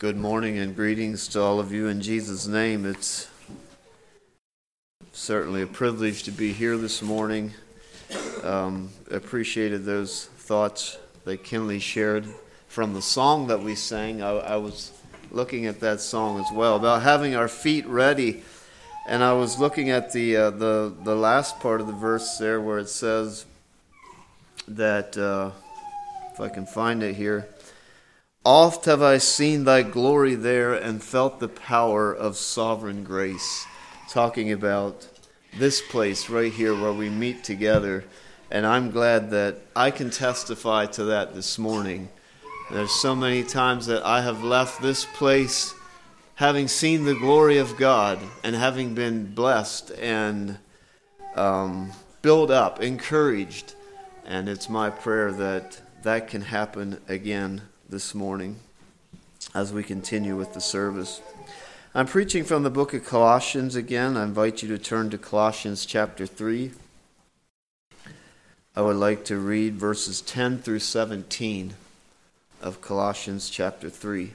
Good morning and greetings to all of you in Jesus' name. It's certainly a privilege to be here this morning. Appreciated those thoughts that Kinley shared from the song that we sang. I was looking at that song as well, about having our feet ready. And I was looking at the last part of the verse there where it says that, if I can find it here, oft have I seen thy glory there and felt the power of sovereign grace. Talking about this place right here where we meet together. And I'm glad that I can testify to that this morning. There's so many times that I have left this place having seen the glory of God and having been blessed and built up, encouraged. And it's my prayer that that can happen again this morning as we continue with the service. I'm preaching from the book of Colossians again. I invite you to turn to Colossians chapter 3. I would like to read verses 10 through 17 of Colossians chapter 3.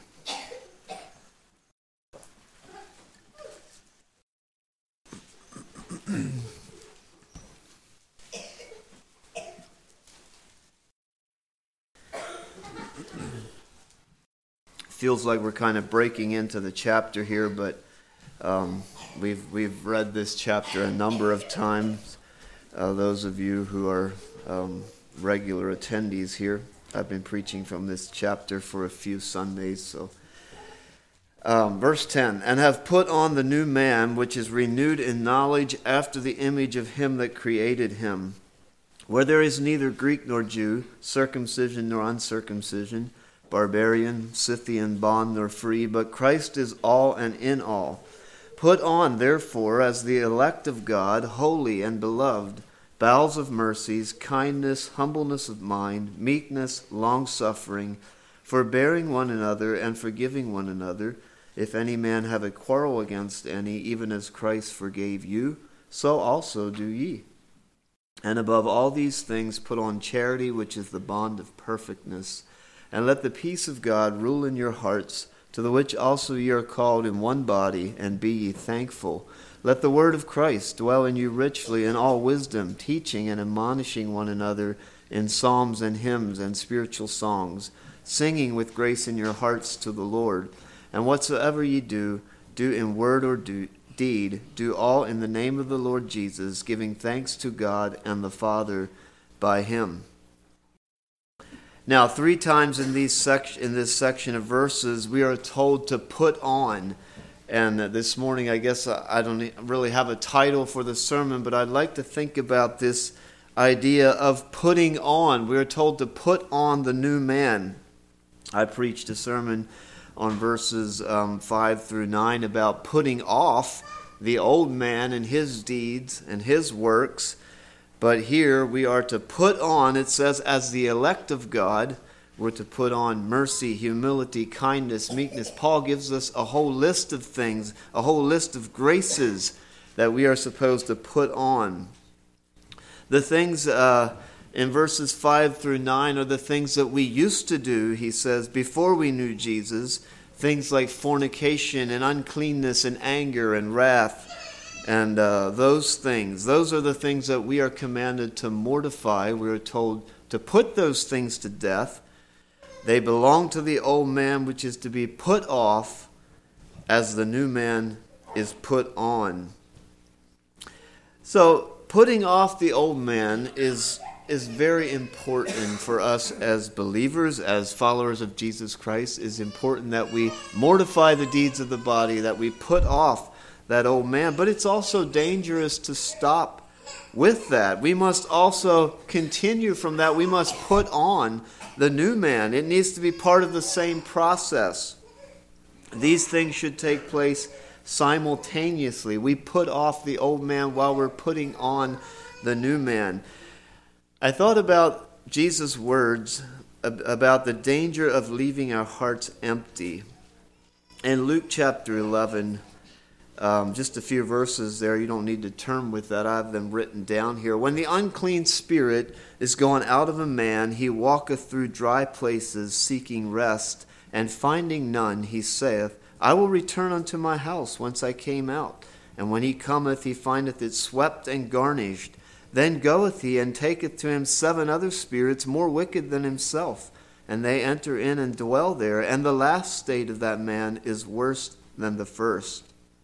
Feels like we're kind of breaking into the chapter here, but we've read this chapter a number of times. Those of you who are regular attendees here, I've been preaching from this chapter for a few Sundays. So, verse 10, and have put on the new man, which is renewed in knowledge after the image of him that created him, where there is neither Greek nor Jew, circumcision nor uncircumcision, barbarian, Scythian, bond nor free, but Christ is all and in all. Put on, therefore, as the elect of God, holy and beloved, bowels of mercies, kindness, humbleness of mind, meekness, long-suffering, forbearing one another and forgiving one another. If any man have a quarrel against any, even as Christ forgave you, so also do ye. And above all these things put on charity, which is the bond of perfectness. And let the peace of God rule in your hearts, to the which also ye are called in one body, and be ye thankful. Let the word of Christ dwell in you richly in all wisdom, teaching and admonishing one another in psalms and hymns and spiritual songs, singing with grace in your hearts to the Lord. And whatsoever ye do, do in word or deed, do all in the name of the Lord Jesus, giving thanks to God and the Father by him. Now, 3 times in this section of verses, we are told to put on. And this morning, I guess I don't really have a title for the sermon, but I'd like to think about this idea of putting on. We are told to put on the new man. I preached a sermon on verses 5 through 9 about putting off the old man and his deeds and his works. But here we are to put on, it says, as the elect of God, we're to put on mercy, humility, kindness, meekness. Paul gives us a whole list of things, a whole list of graces that we are supposed to put on. The things in verses 5 through 9 are the things that we used to do, he says, before we knew Jesus. Things like fornication and uncleanness and anger and wrath. And those are the things that we are commanded to mortify. We are told to put those things to death. They belong to the old man, which is to be put off as the new man is put on. So putting off the old man is very important for us as believers, as followers of Jesus Christ. It is important that we mortify the deeds of the body, that we put off that old man. But it's also dangerous to stop with that. We must also continue from that. We must put on the new man. It needs to be part of the same process. These things should take place simultaneously. We put off the old man while we're putting on the new man. I thought about Jesus' words about the danger of leaving our hearts empty. In Luke chapter 11, just a few verses there. You don't need to turn with that. I have them written down here. When the unclean spirit is gone out of a man, he walketh through dry places seeking rest, And finding none, he saith, I will return unto my house whence I came out. And when he cometh, he findeth it swept and garnished. Then goeth he and taketh to him 7 other spirits more wicked than himself. And they enter in and dwell there. And the last state of that man is worse than the first.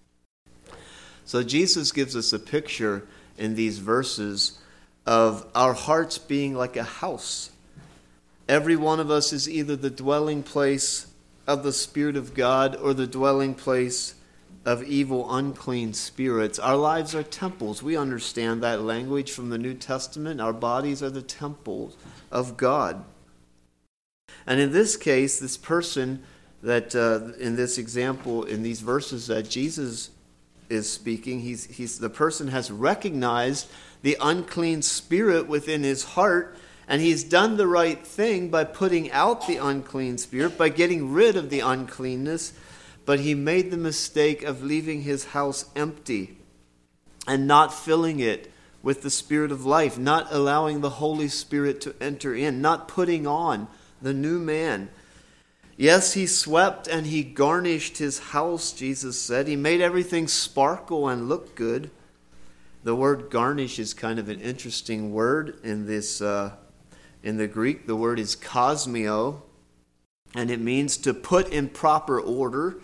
So Jesus gives us a picture in these verses of our hearts being like a house. Every one of us is either the dwelling place of the Spirit of God or the dwelling place of evil, unclean spirits. Our lives are temples. We understand that language from the New Testament. Our bodies are the temples of God. And in this case, this person that, in this example, in these verses that Jesus is speaking, the person has recognized the unclean spirit within his heart, and he's done the right thing by putting out the unclean spirit, by getting rid of the uncleanness, but he made the mistake of leaving his house empty and not filling it with the Spirit of life, not allowing the Holy Spirit to enter in, not putting on the new man. Yes, he swept and he garnished his house, Jesus said. He made everything sparkle and look good. The word garnish is kind of an interesting word in this. In the Greek, the word is kosmio, and it means to put in proper order,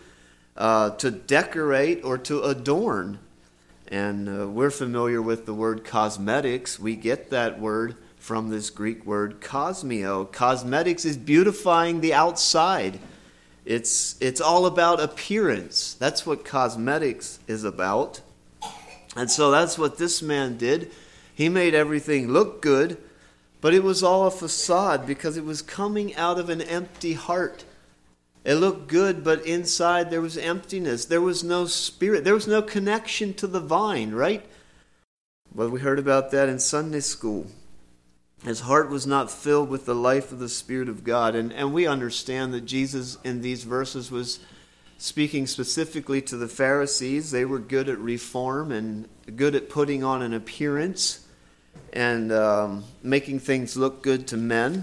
to decorate or to adorn. And we're familiar with the word cosmetics. We get that word from this Greek word kosmio. Cosmetics is beautifying the outside. It's all about appearance. That's what cosmetics is about. And so that's what this man did. He made everything look good, but it was all a facade because it was coming out of an empty heart. It looked good, but inside there was emptiness. There was no spirit. There was no connection to the vine, right? Well, we heard about that in Sunday school. His heart was not filled with the life of the Spirit of God. And we understand that Jesus in these verses was speaking specifically to the Pharisees. They were good at reform and good at putting on an appearance and making things look good to men.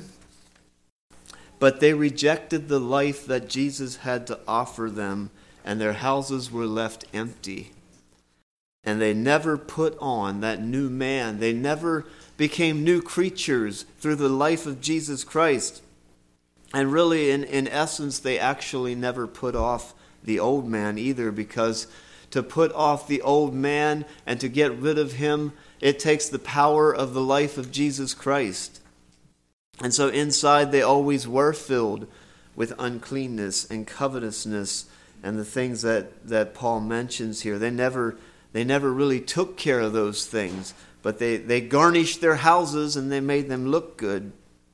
But they rejected the life that Jesus had to offer them, and their houses were left empty. And they never put on that new man. They never became new creatures through the life of Jesus Christ. And really, in essence, they actually never put off the old man either, because to put off the old man and to get rid of him, it takes the power of the life of Jesus Christ. And so inside they always were filled with uncleanness and covetousness and the things that Paul mentions here. They never really took care of those things, but they garnished their houses and they made them look good.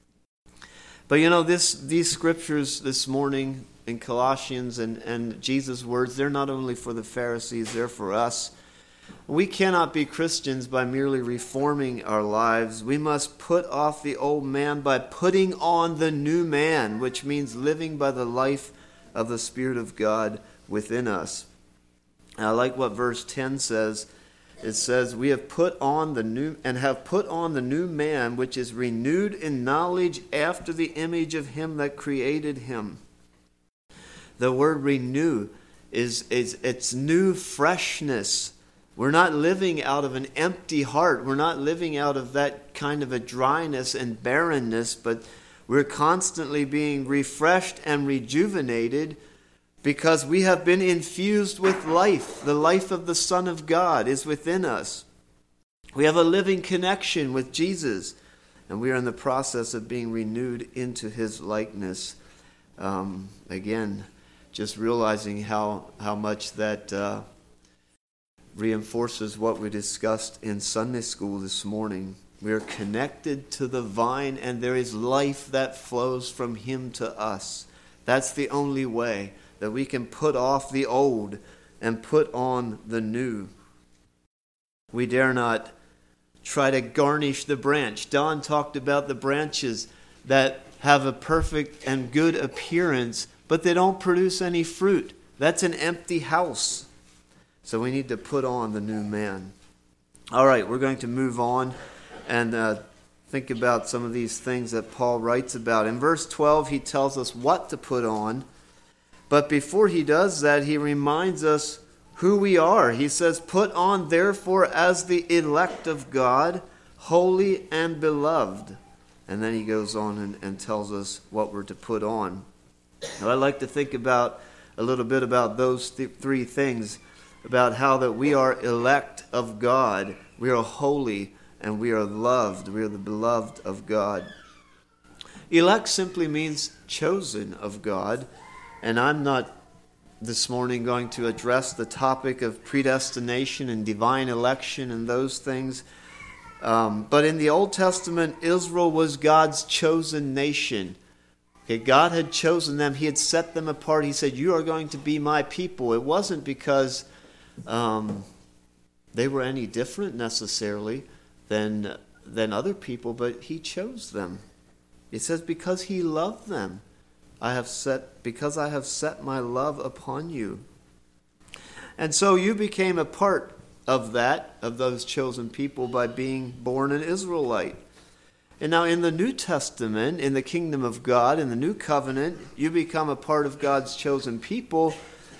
But these scriptures this morning in Colossians and Jesus' words, they're not only for the Pharisees, they're for us. We cannot be Christians by merely reforming our lives. We must put off the old man by putting on the new man, which means living by the life of the Spirit of God within us. And I like what verse 10 says. It says, we have put on the new man, which is renewed in knowledge after the image of him that created him. The word renew is it's new freshness. We're not living out of an empty heart. We're not living out of that kind of a dryness and barrenness, but we're constantly being refreshed and rejuvenated because we have been infused with life. The life of the Son of God is within us. We have a living connection with Jesus, and we are in the process of being renewed into his likeness. Again, just realizing how much that reinforces what we discussed in Sunday school this morning. We are connected to the vine, and there is life that flows from him to us. That's the only way that we can put off the old and put on the new. We dare not try to garnish the branch. Don talked about the branches that have a perfect and good appearance, but they don't produce any fruit. That's an empty house. So we need to put on the new man. All right, we're going to move on and think about some of these things that Paul writes about. In verse 12, he tells us what to put on. But before he does that, he reminds us who we are. He says, "Put on therefore as the elect of God, holy and beloved." And then he goes on and tells us what we're to put on. Now, I like to think about a little bit about those three things, about how that we are elect of God, we are holy, and we are loved. We are the beloved of God. Elect simply means chosen of God. And I'm not this morning going to address the topic of predestination and divine election and those things. But in the Old Testament, Israel was God's chosen nation. Okay, God had chosen them. He had set them apart. He said, "You are going to be my people." It wasn't because they were any different necessarily than other people, but he chose them. It says, because he loved them, because I have set my love upon you. And so you became a part of those chosen people by being born an Israelite. And now in the New Testament, in the kingdom of God, in the new covenant, you become a part of God's chosen people,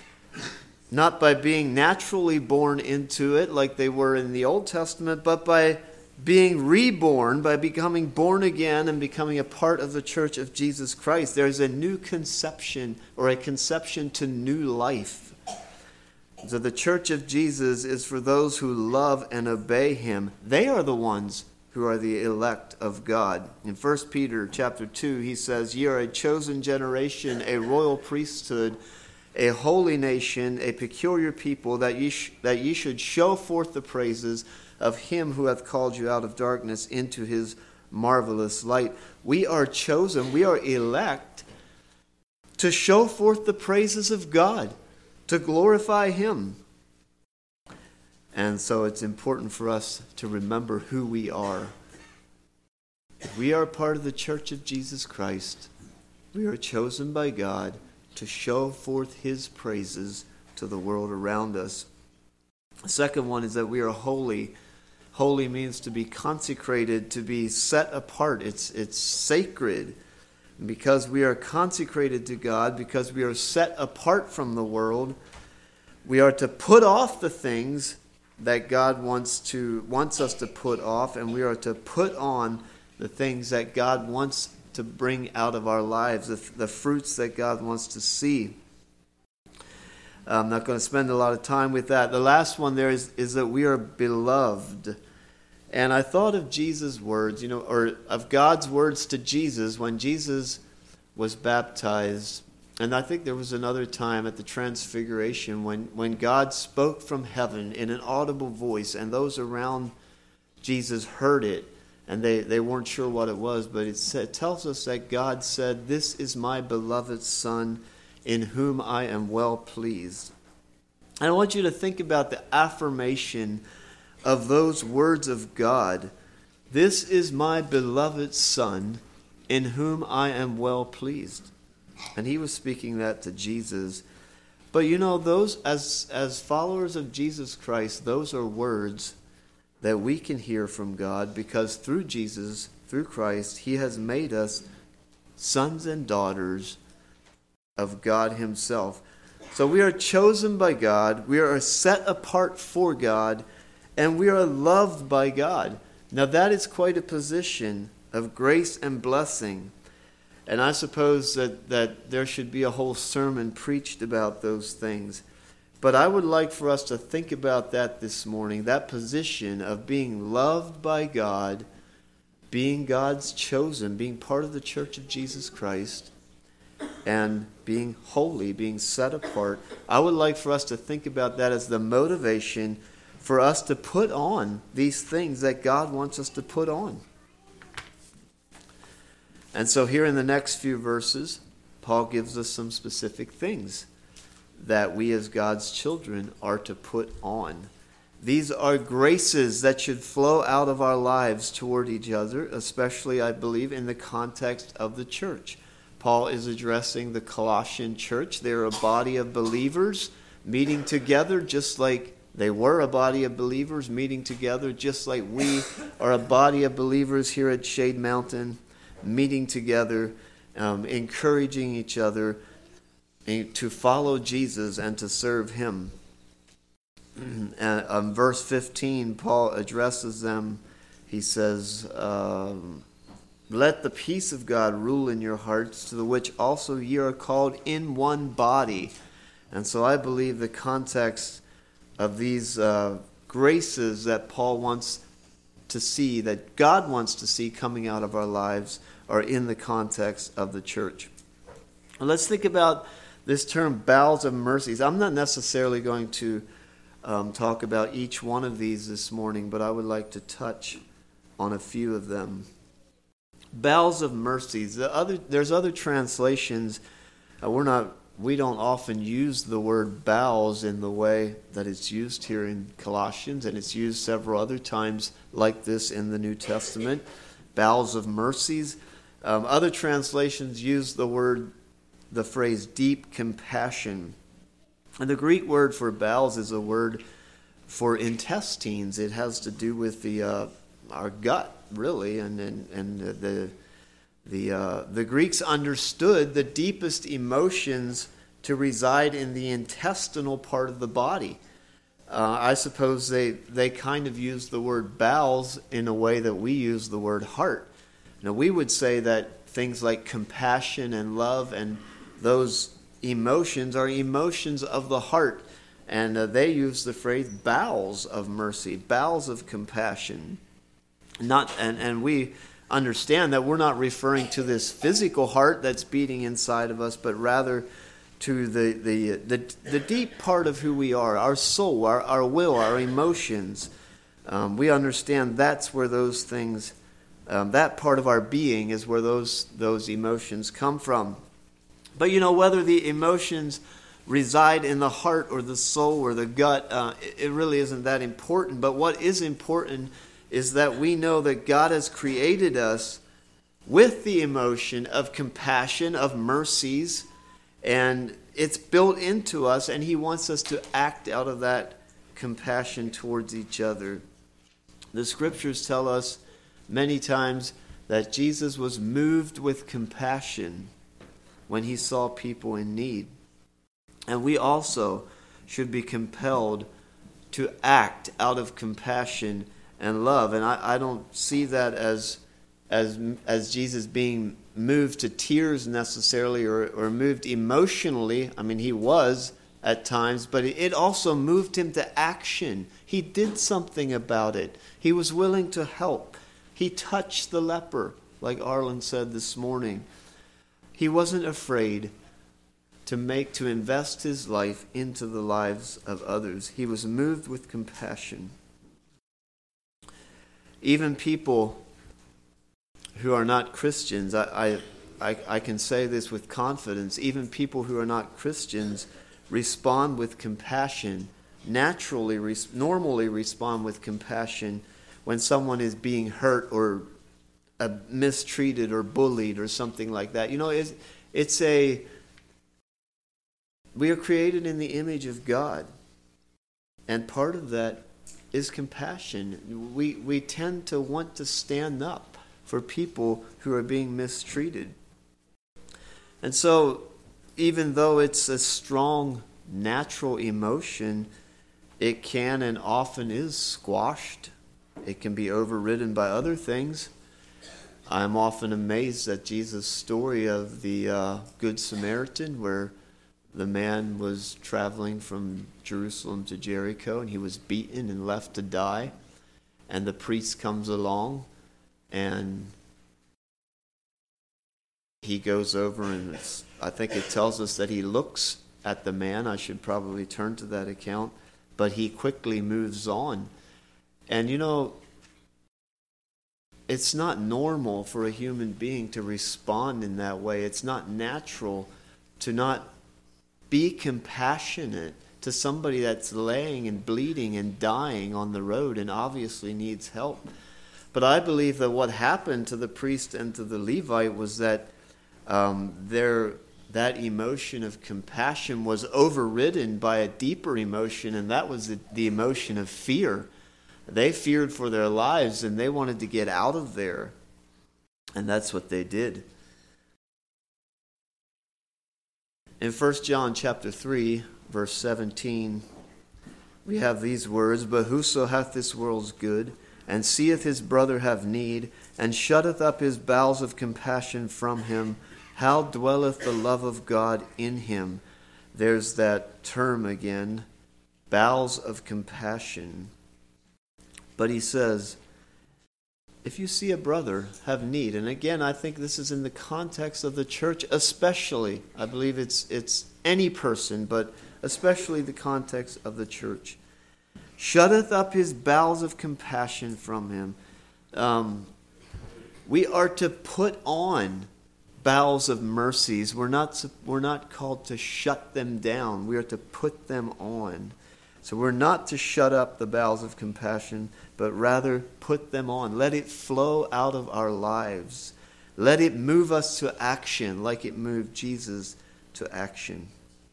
not by being naturally born into it like they were in the Old Testament, but by being reborn, by becoming born again and becoming a part of the church of Jesus Christ. There's a new conception, or a conception to new life. So the church of Jesus is for those who love and obey him. They are the ones who are the elect of God. In 1 Peter chapter 2, he says, "Ye are a chosen generation, a royal priesthood, a holy nation, a peculiar people, that ye should show forth the praises of him who hath called you out of darkness into his marvelous light." We are chosen, we are elect to show forth the praises of God, to glorify him. And so it's important for us to remember who we are. If we are part of the church of Jesus Christ, we are chosen by God to show forth his praises to the world around us. The second one is that we are holy. Holy means to be consecrated, to be set apart. It's sacred. And because we are consecrated to God, because we are set apart from the world, we are to put off the things that God wants us to put off, and we are to put on the things that God wants to bring out of our lives, the fruits that God wants to see. I'm not going to spend a lot of time with that. The last one there is that we are beloved. And I thought of Jesus' words, or of God's words to Jesus when Jesus was baptized. And I think there was another time at the Transfiguration when God spoke from heaven in an audible voice, and those around Jesus heard it, and they weren't sure what it was, but it tells us that God said, "This is my beloved Son, in whom I am well pleased." And I want you to think about the affirmation of those words of God. "This is my beloved Son, in whom I am well pleased." And he was speaking that to Jesus. But those as followers of Jesus Christ, those are words that we can hear from God, because through Jesus, through Christ, he has made us sons and daughters of God himself. So we are chosen by God, we are set apart for God, and we are loved by God. Now that is quite a position of grace and blessing. And I suppose that there should be a whole sermon preached about those things. But I would like for us to think about that this morning, that position of being loved by God, being God's chosen, being part of the church of Jesus Christ, and being holy, being set apart. I would like for us to think about that as the motivation for us to put on these things that God wants us to put on. And so here in the next few verses, Paul gives us some specific things that we as God's children are to put on. These are graces that should flow out of our lives toward each other, especially, I believe, in the context of the church. Paul is addressing the Colossian church. They're a body of believers meeting together just like they were a body of believers meeting together, just like we are a body of believers here at Shade Mountain, meeting together, encouraging each other, to follow Jesus and to serve him. And verse 15, Paul addresses them. He says, let the peace of God rule in your hearts, to the which also ye are called in one body. And so I believe the context of these graces that Paul wants to see, that God wants to see coming out of our lives, are in the context of the church. Well, let's think about this term, bowels of mercies. I'm not necessarily going to talk about each one of these this morning, but I would like to touch on a few of them. Bowels of mercies. There's other translations. We don't often use the word bowels in the way that it's used here in Colossians, and it's used several other times like this in the New Testament. Bowels of mercies. Other translations use the phrase deep compassion. And the Greek word for bowels is a word for intestines. It has to do with our gut, really, and the Greeks understood the deepest emotions to reside in the intestinal part of the body. I suppose they kind of used the word bowels in a way that we use the word heart. Now, we would say that things like compassion and love and those emotions are emotions of the heart, and they use the phrase bowels of mercy, bowels of compassion. And we understand that we're not referring to this physical heart that's beating inside of us, but rather to the deep part of who we are, our soul, our will, our emotions. We understand that's where those things, that part of our being is where those emotions come from. But whether the emotions reside in the heart or the soul or the gut, it really isn't that important. But what is important is that we know that God has created us with the emotion of compassion, of mercies, and it's built into us, and he wants us to act out of that compassion towards each other. The scriptures tell us many times that Jesus was moved with compassion when he saw people in need. And we also should be compelled to act out of compassion and love. And I don't see that as Jesus being moved to tears necessarily or moved emotionally. I mean, he was at times, but it also moved him to action. He did something about it. He was willing to help. He touched the leper, like Arlen said this morning. He wasn't afraid to invest his life into the lives of others. He was moved with compassion. Even people who are not Christians, I can say this with confidence, even people who are not Christians respond with compassion, normally respond with compassion when someone is being hurt or mistreated or bullied or something like that. We are created in the image of God, and part of that is compassion. We tend to want to stand up for people who are being mistreated. And so, even though it's a strong natural emotion, it can and often is squashed. It can be overridden by other things. I'm often amazed at Jesus' story of the Good Samaritan, where the man was traveling from Jerusalem to Jericho, and he was beaten and left to die. And the priest comes along, and he goes over, and I think it tells us that he looks at the man. I should probably turn to that account. But he quickly moves on. And it's not normal for a human being to respond in that way. It's not natural to not be compassionate to somebody that's laying and bleeding and dying on the road and obviously needs help. But I believe that what happened to the priest and to the Levite was that that emotion of compassion was overridden by a deeper emotion, and that was the emotion of fear. They feared for their lives, and they wanted to get out of there. And that's what they did. In 1 John chapter 3, verse 17, we have these words, "But whoso hath this world's good, and seeth his brother have need, and shutteth up his bowels of compassion from him, how dwelleth the love of God in him?" There's that term again, bowels of compassion. But he says, if you see a brother have need, and again, I think this is in the context of the church especially. I believe it's any person, but especially the context of the church. Shutteth up his bowels of compassion from him. We are to put on bowels of mercies. We're not called to shut them down. We are to put them on. So we're not to shut up the bowels of compassion, but rather put them on. Let it flow out of our lives. Let it move us to action like it moved Jesus to action.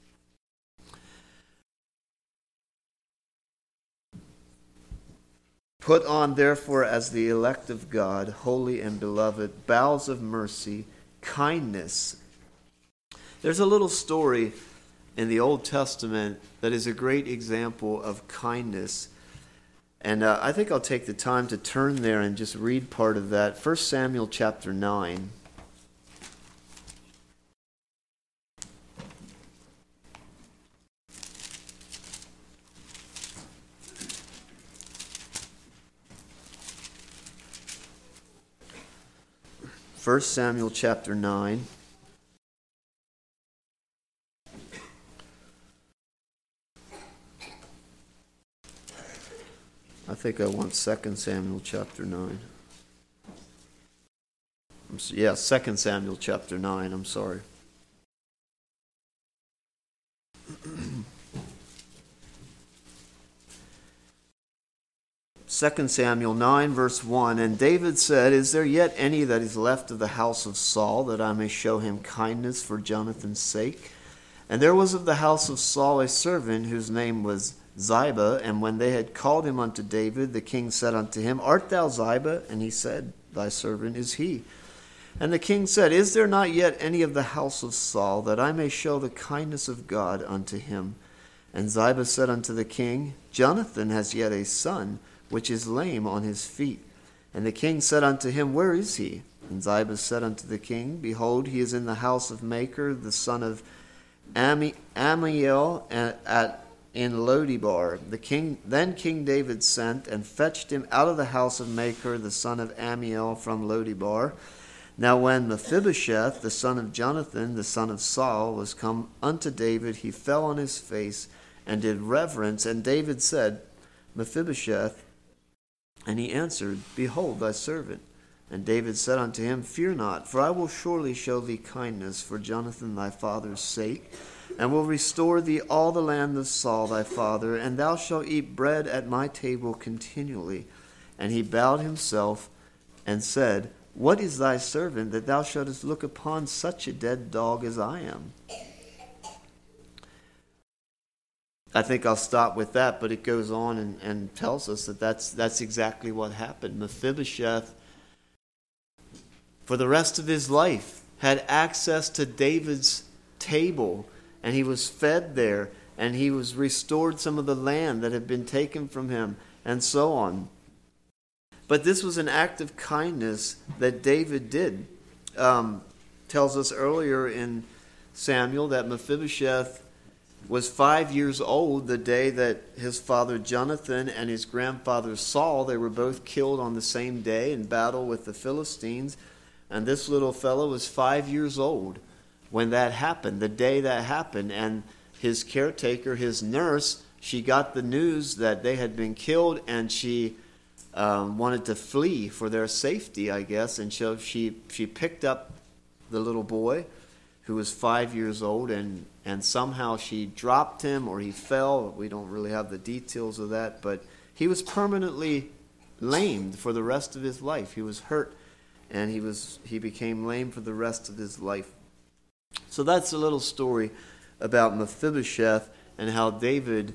Put on, therefore, as the elect of God, holy and beloved, bowels of mercy, kindness. There's a little story in the Old Testament that is a great example of kindness. And I think I'll take the time to turn there and just read part of that. 1 Samuel chapter 9. First Samuel chapter 9. I think I want 2 Samuel chapter 9. Yeah, 2 Samuel chapter 9, I'm sorry. Second Samuel 9, verse 1, "And David said, Is there yet any that is left of the house of Saul, that I may show him kindness for Jonathan's sake? And there was of the house of Saul a servant whose name was Ziba, and when they had called him unto David, the king said unto him, Art thou Ziba? And he said, Thy servant is he. And the king said, Is there not yet any of the house of Saul, that I may show the kindness of God unto him? And Ziba said unto the king, Jonathan has yet a son, which is lame on his feet. And the king said unto him, Where is he? And Ziba said unto the king, Behold, he is in the house of Machir, the son of Ammiel, in Lodebar. Then King David sent and fetched him out of the house of Machir, the son of Ammiel, from Lodebar. Now when Mephibosheth, the son of Jonathan, the son of Saul, was come unto David, he fell on his face and did reverence. And David said, Mephibosheth. And he answered, Behold thy servant. And David said unto him, Fear not, for I will surely show thee kindness for Jonathan thy father's sake, and will restore thee all the land of Saul thy father, and thou shalt eat bread at my table continually. And he bowed himself and said, What is thy servant, that thou shouldest look upon such a dead dog as I am? I think I'll stop with that, but it goes on and tells us that that's exactly what happened. Mephibosheth, for the rest of his life, had access to David's table, and he was fed there, and he was restored some of the land that had been taken from him, and so on. But this was an act of kindness that David did. Tells us earlier in Samuel that Mephibosheth was 5 years old the day that his father Jonathan and his grandfather Saul, they were both killed on the same day in battle with the Philistines. And this little fellow was 5 years old when that happened, the day that happened. And his caretaker, his nurse, she got the news that they had been killed, and she wanted to flee for their safety, I guess. And so she picked up the little boy who was 5 years old, and somehow she dropped him, or he fell. We don't really have the details of that, but he was permanently lamed for the rest of his life. He was hurt, and he became lame for the rest of his life. So that's a little story about Mephibosheth and how David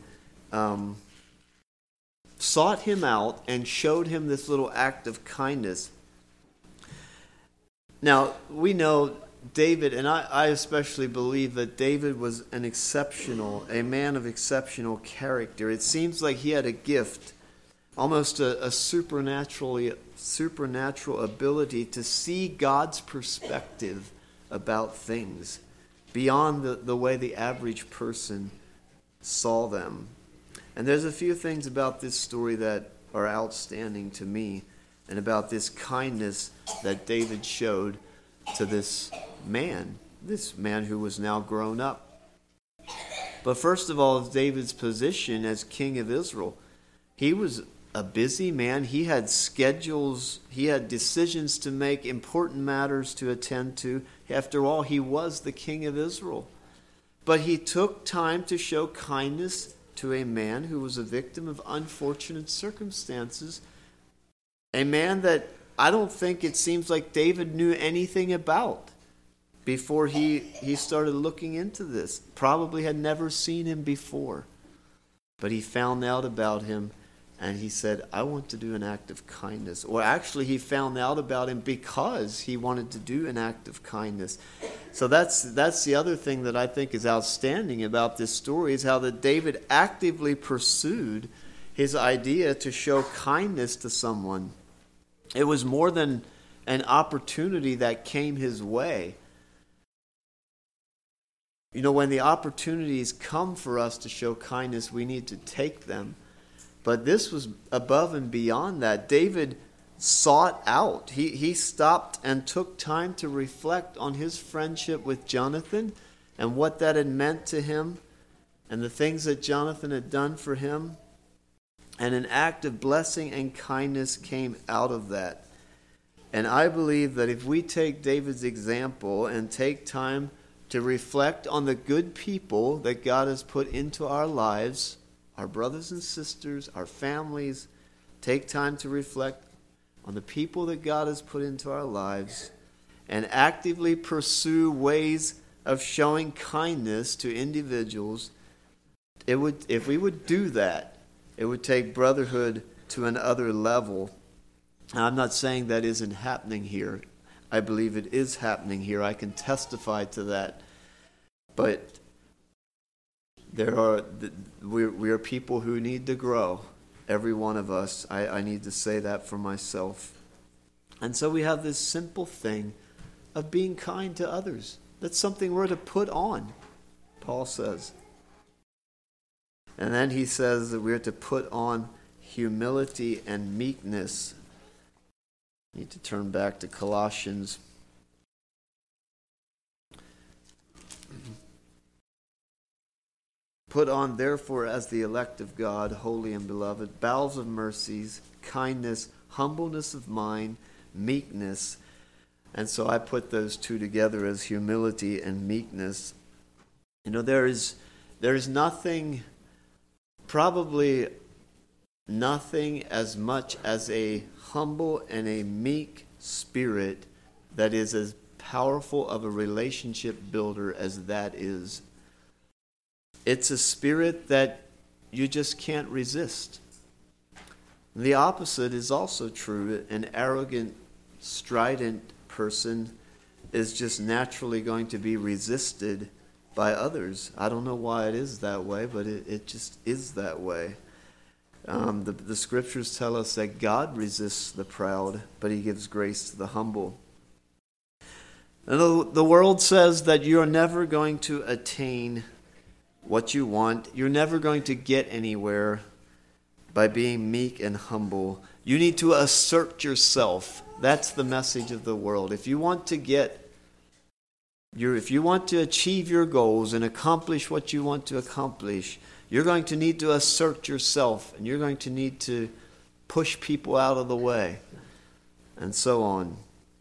sought him out and showed him this little act of kindness. Now, we know David, and I especially believe that David was a man of exceptional character. It seems like he had a gift, almost a supernatural ability to see God's perspective about things beyond the way the average person saw them. And there's a few things about this story that are outstanding to me, and about this kindness that David showed to this man who was now grown up. But first of all, David's position as king of Israel. He was a busy man. He had schedules. He had decisions to make, important matters to attend to. After all, he was the king of Israel. But he took time to show kindness to a man who was a victim of unfortunate circumstances. A man that I don't think it seems like David knew anything about before he started looking into this. Probably had never seen him before. But he found out about him, and he said, I want to do an act of kindness. Or actually, he found out about him because he wanted to do an act of kindness. So that's the other thing that I think is outstanding about this story, is how that David actively pursued his idea to show kindness to someone. It was more than an opportunity that came his way. You know, when the opportunities come for us to show kindness, we need to take them. But this was above and beyond that. David sought out. He stopped and took time to reflect on his friendship with Jonathan and what that had meant to him and the things that Jonathan had done for him. And an act of blessing and kindness came out of that. And I believe that if we take David's example and take time to reflect on the good people that God has put into our lives, our brothers and sisters, our families, take time to reflect on the people that God has put into our lives and actively pursue ways of showing kindness to individuals, if we would do that, it would take brotherhood to another level. Now, I'm not saying that isn't happening here. I believe it is happening here. I can testify to that. But we are people who need to grow. Every one of us. I need to say that for myself. And so we have this simple thing of being kind to others. That's something we're to put on, Paul says. And then he says that we're to put on humility and meekness. I need to turn back to Colossians. Put on, therefore, as the elect of God, holy and beloved, bowels of mercies, kindness, humbleness of mind, meekness. And so I put those two together as humility and meekness. You know, there is nothing, probably nothing as much as a humble and a meek spirit that is as powerful of a relationship builder as that is. It's a spirit that you just can't resist. The opposite is also true. An arrogant, strident person is just naturally going to be resisted by others. I don't know why it is that way, but it just is that way. The scriptures tell us that God resists the proud, but he gives grace to the humble. And the world says that you're never going to attain what you want. You're never going to get anywhere by being meek and humble. You need to assert yourself. That's the message of the world. If you want to achieve your goals and accomplish what you want to accomplish, you're going to need to assert yourself, and you're going to need to push people out of the way, and so on.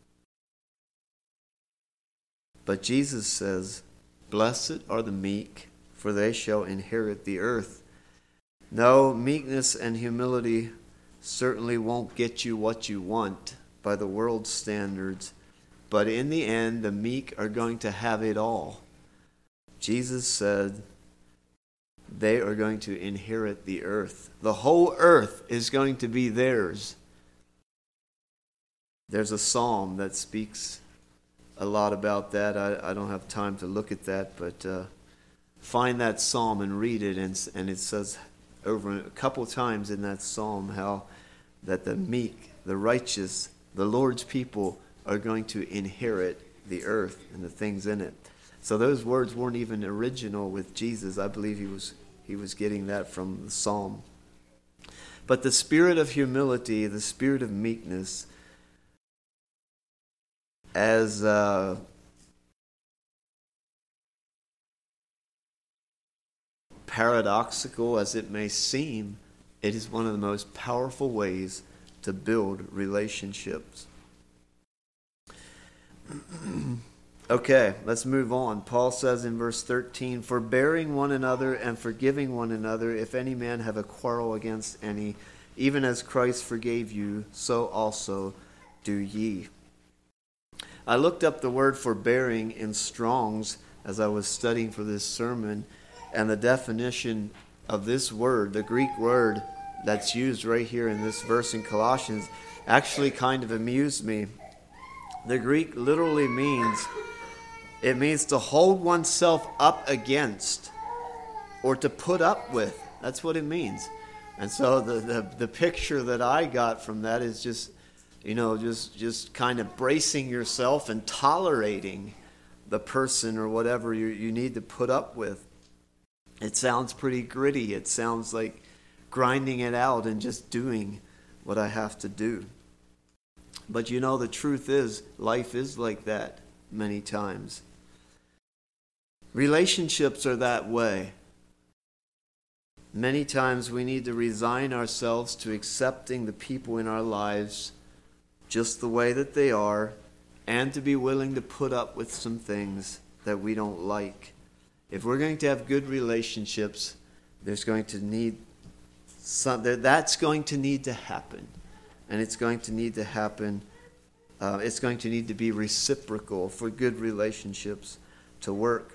But Jesus says, "Blessed are the meek, for they shall inherit the earth." No, meekness and humility certainly won't get you what you want by the world's standards, but in the end, the meek are going to have it all. Jesus said they are going to inherit the earth. The whole earth is going to be theirs. There's a psalm that speaks a lot about that. I don't have time to look at that, but find that psalm and read it, and it says over a couple times in that psalm how that the meek, the righteous, the Lord's people are going to inherit the earth and the things in it. So those words weren't even original with Jesus. I believe he was getting that from the psalm. But the spirit of humility, the spirit of meekness, as paradoxical as it may seem, it is one of the most powerful ways to build relationships. Okay, let's move on. Paul says in verse 13, "Forbearing one another and forgiving one another, if any man have a quarrel against any, even as Christ forgave you, so also do ye." I looked up the word forbearing in Strong's as I was studying for this sermon, and the definition of this word, the Greek word that's used right here in this verse in Colossians, actually kind of amused me. The Greek literally means to hold oneself up against or to put up with. That's what it means. And so the picture that I got from that is just kind of bracing yourself and tolerating the person or whatever you need to put up with. It sounds pretty gritty. It sounds like grinding it out and just doing what I have to do. But the truth is, life is like that many times. Relationships are that way. Many times we need to resign ourselves to accepting the people in our lives just the way that they are, and to be willing to put up with some things that we don't like. If we're going to have good relationships, that's going to need to happen. And it's going to need to happen. It's going to need to be reciprocal for good relationships to work.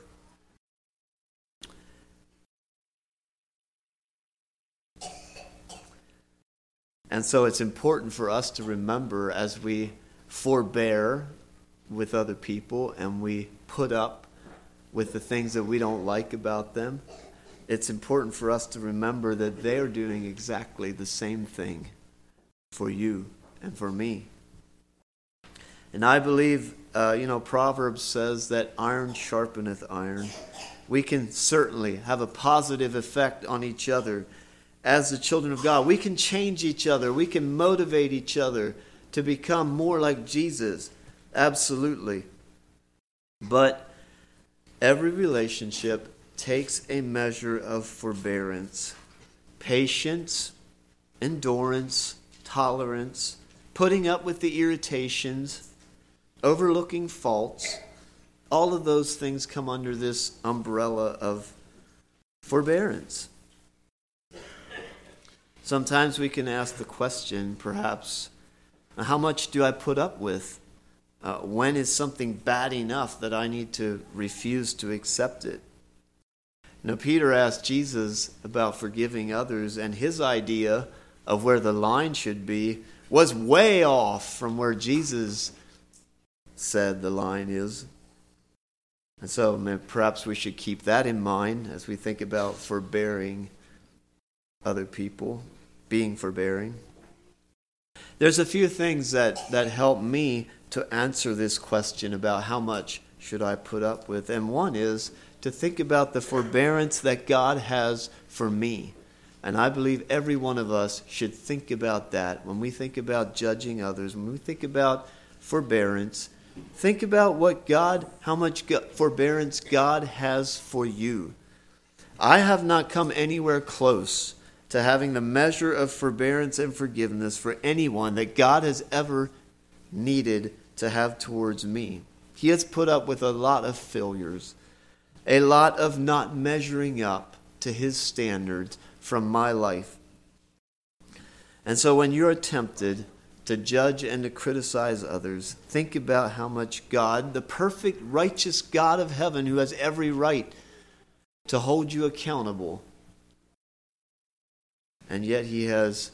And so it's important for us to remember, as we forbear with other people and we put up with the things that we don't like about them, it's important for us to remember that they are doing exactly the same thing for you and for me. And I believe, Proverbs says that iron sharpeneth iron. We can certainly have a positive effect on each other as the children of God. We can change each other. We can motivate each other to become more like Jesus. Absolutely. But every relationship takes a measure of forbearance, patience, endurance, tolerance, putting up with the irritations, overlooking faults. All of those things come under this umbrella of forbearance. Sometimes we can ask the question, perhaps, how much do I put up with? When is something bad enough that I need to refuse to accept it? Peter asked Jesus about forgiving others, and his idea of where the line should be was way off from where Jesus said the line is. And so perhaps we should keep that in mind as we think about forbearing other people, being forbearing. There's a few things that help me to answer this question about how much should I put up with. And one is to think about the forbearance that God has for me. And I believe every one of us should think about that. When we think about judging others, when we think about forbearance, think about how much forbearance God has for you. I have not come anywhere close to having the measure of forbearance and forgiveness for anyone that God has ever needed to have towards me. He has put up with a lot of failures, a lot of not measuring up to His standards from my life. And so when you're tempted to judge and to criticize others, think about how much God, the perfect, righteous God of heaven, who has every right to hold you accountable, and yet He has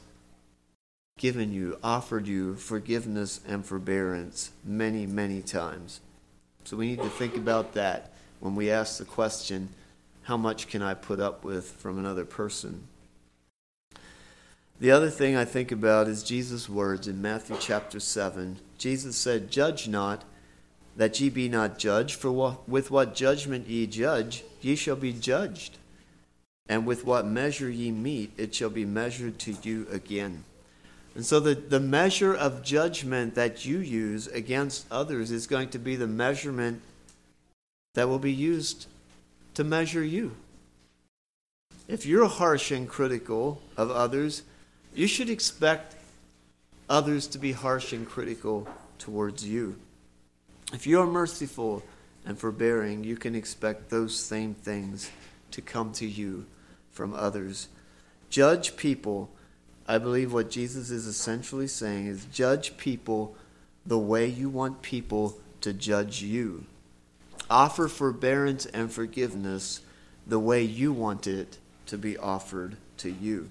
offered you forgiveness and forbearance many, many times. So we need to think about that when we ask the question, how much can I put up with from another person? The other thing I think about is Jesus' words in Matthew chapter 7. Jesus said, "Judge not, that ye be not judged, for with what judgment ye judge, ye shall be judged. And with what measure ye meet, it shall be measured to you again." And so the measure of judgment that you use against others is going to be the measurement that will be used to measure you. If you're harsh and critical of others, you should expect others to be harsh and critical towards you. If you are merciful and forbearing, you can expect those same things to come to you from others. Judge people. I believe what Jesus is essentially saying is judge people the way you want people to judge you. Offer forbearance and forgiveness the way you want it to be offered to you.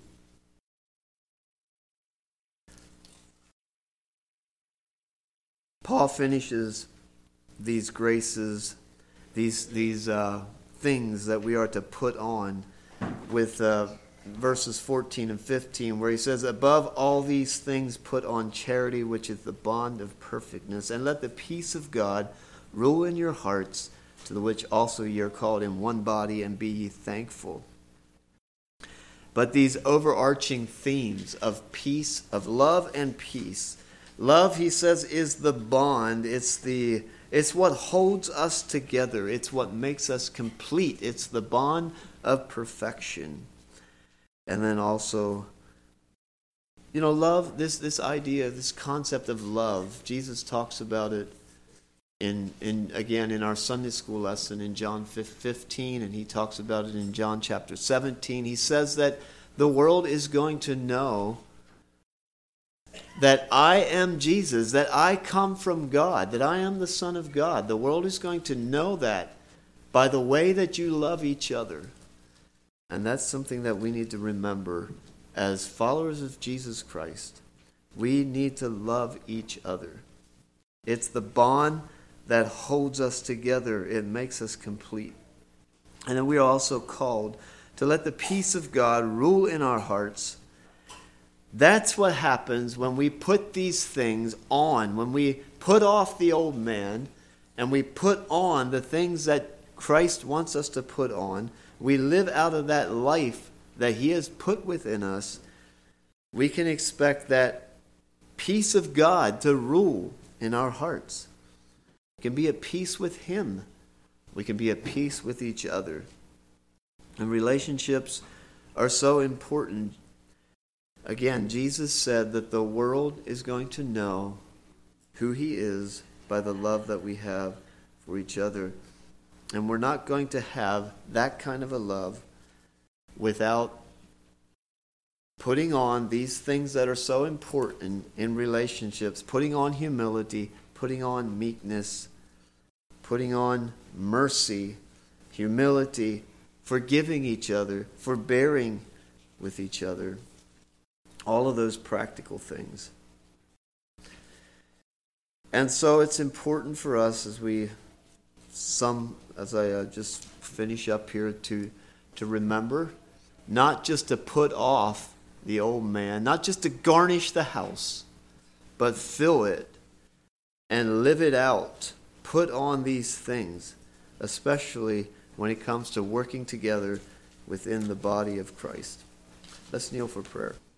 Paul finishes these graces, these things that we are to put on with verses 14 and 15, where he says, "Above all these things put on charity, which is the bond of perfectness, and let the peace of God rule in your hearts, to the which also ye are called in one body, and be ye thankful." But these overarching themes of peace, of love and peace. Love, he says, is the bond. It's what holds us together. It's what makes us complete. It's the bond of perfection. And then also, love, this idea, this concept of love, Jesus talks about it in our Sunday school lesson in John 15, and he talks about it in John chapter 17. He says that the world is going to know that I am Jesus, that I come from God, that I am the Son of God. The world is going to know that by the way that you love each other. And that's something that we need to remember as followers of Jesus Christ. We need to love each other. It's the bond that holds us together. It makes us complete. And then we are also called to let the peace of God rule in our hearts. That's what happens when we put these things on, when we put off the old man and we put on the things that Christ wants us to put on. We live out of that life that he has put within us. We can expect that peace of God to rule in our hearts. We can be at peace with him. We can be at peace with each other. And relationships are so important. Again, Jesus said that the world is going to know who he is by the love that we have for each other. And we're not going to have that kind of a love without putting on these things that are so important in relationships, putting on humility, putting on meekness, putting on mercy, humility, forgiving each other, forbearing with each other. All of those practical things. And so it's important for us as I just finish up here to remember, not just to put off the old man, not just to garnish the house, but fill it and live it out. Put on these things, especially when it comes to working together within the body of Christ. Let's kneel for prayer.